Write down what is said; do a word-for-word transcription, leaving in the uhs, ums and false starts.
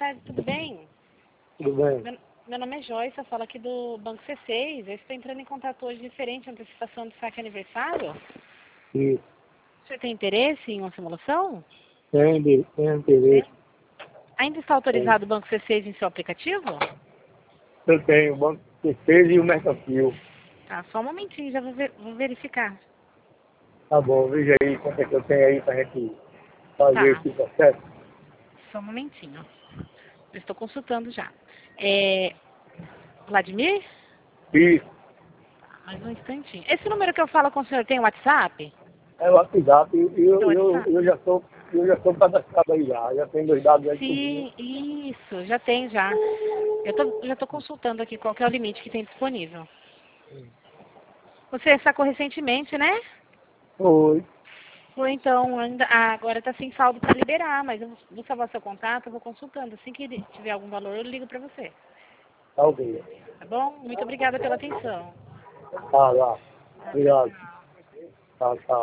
tarde, tudo bem? Tudo bem? Meu, meu nome é Joyce, eu falo aqui do Banco C seis. Eu estou entrando em contato hoje referente à antecipação do saque aniversário. Isso. O senhor tem interesse em uma simulação? Tem, de- tem interesse. Ainda está autorizado o Banco C seis em seu aplicativo? Eu tenho o Banco C seis e o Mercantil. Tá, só um momentinho, já vou, ver- vou verificar. Tá bom, veja aí quanto é que eu tenho aí pra gente fazer Tá, esse processo. só um momentinho. Eu estou consultando já. É, Vladimir? Isso. Mais um instantinho. Esse número que eu falo com o senhor tem WhatsApp? É o WhatsApp. Eu, Tem eu, eu, WhatsApp? eu já sou, eu já sou cadastrado aí já. Já tenho dois dados aí tudinho. Sim, isso, já tem já. Eu tô, já estou consultando aqui qual que é o limite que tem disponível. Você sacou recentemente, né? Oi. Ou então, ainda, ah, agora está sem saldo para liberar, mas eu vou vou salvar seu contato, eu vou consultando. Assim que tiver algum valor, eu ligo para você. Tá ok. Tá bom? Muito obrigada pela atenção. Tá lá. Ah, tchau, Obrigado. tchau. Tá, tá.